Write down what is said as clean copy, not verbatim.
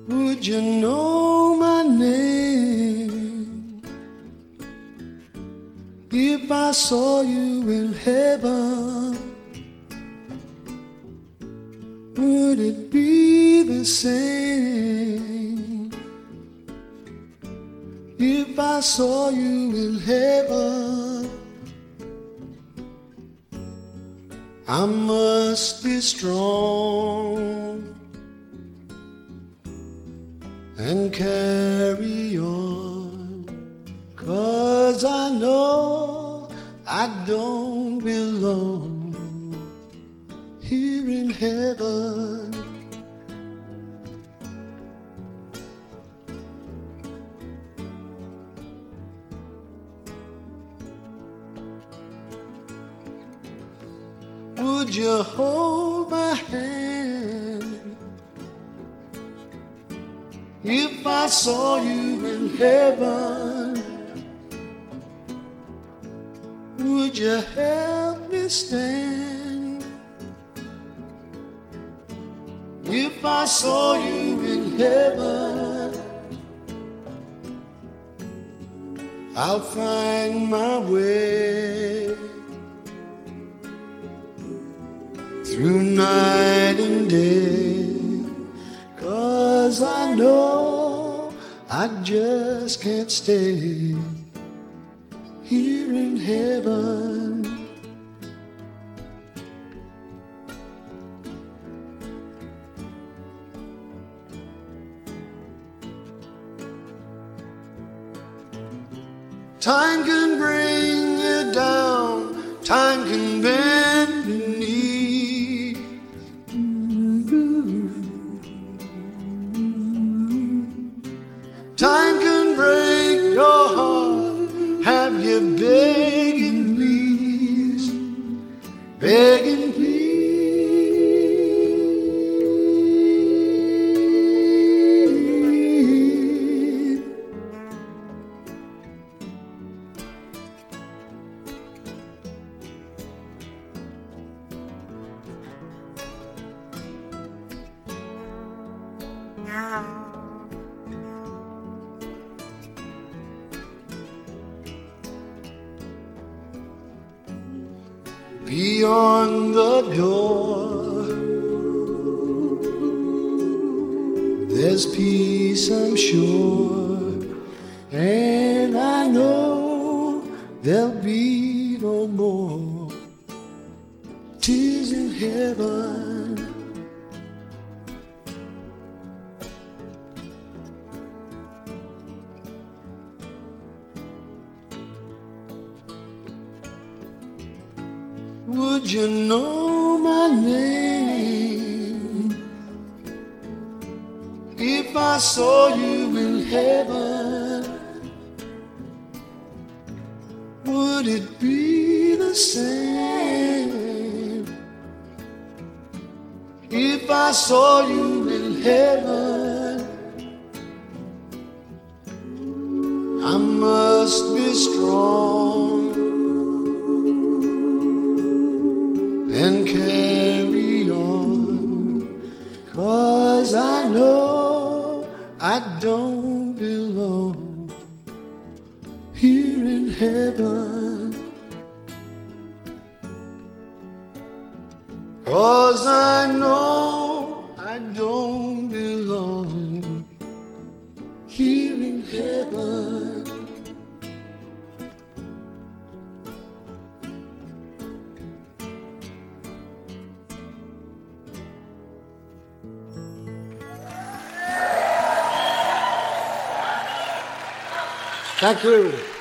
Would you know my name if I saw you in heaven? Would it be the same if I saw you in heaven? I must be strong and carry on, 'cause I know I don't belong here in heaven. Would you hold my hand if I saw you in heaven? Would you help me stand if I saw you in heaven? I'll find my way through night and day, 'cause I know I just can't stay here in heaven. Time can bring you down, time can bend the knee. Time can break your heart, have you begging please, begging please. Beyond the door, there's peace, I'm sure, and I know there'll be no more tears in heaven. Would you know my name if I saw you in heaven? Would it be the same if I saw you in heaven? I must be strong and carry on, 'cause I know I don't belong here in heaven. 'Cause I know I don't belong here in heaven. Thank you.